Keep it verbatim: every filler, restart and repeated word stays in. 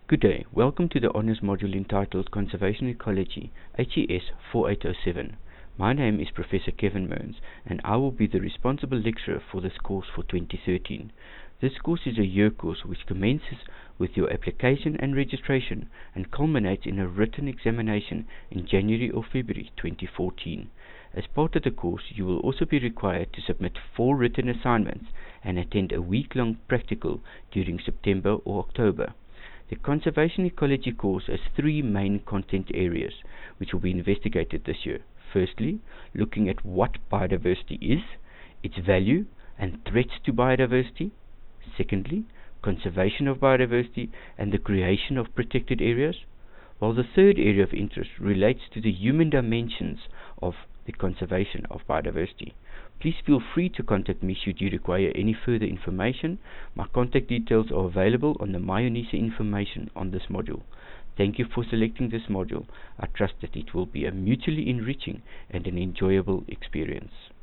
Good day. Welcome to the Honours Module entitled Conservation Ecology, H E S four eight zero seven. My name is Professor Kevin Mearns, and I will be the responsible lecturer for this course for twenty thirteen. This course is a year course which commences with your application and registration and culminates in a written examination in January or February twenty fourteen. As part of the course, you will also be required to submit four written assignments and attend a week-long practical during September or October. The Conservation Ecology course has three main content areas which will be investigated this year. Firstly, looking at what biodiversity is, its value and threats to biodiversity. Secondly, conservation of biodiversity and the creation of protected areas. While the third area of interest relates to the human dimensions of the conservation of biodiversity. Please feel free to contact me should you require any further information. My contact details are available on the MyUnisa information on this module. Thank you for selecting this module. I trust that it will be a mutually enriching and an enjoyable experience.